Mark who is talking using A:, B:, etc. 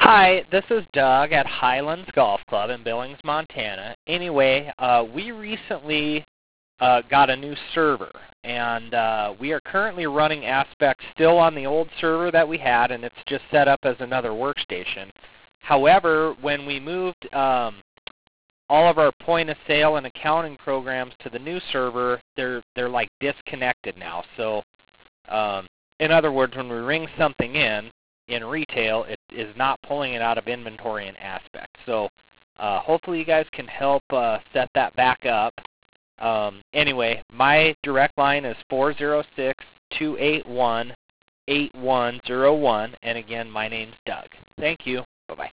A: Hi, this is Doug at Highlands Golf Club in Billings, Montana. Anyway, we recently got a new server, and we are currently running Aspect still on the old server that we had, and it's just set up as another workstation. However, when we moved all of our point of sale and accounting programs to the new server, they're like disconnected now. So in other words, when we ring something in retail, it is not pulling it out of inventory and Aspect. So hopefully you guys can help set that back up. Anyway, my direct line is 406-281-8101, and again, my name's Doug. Thank you. Bye-bye.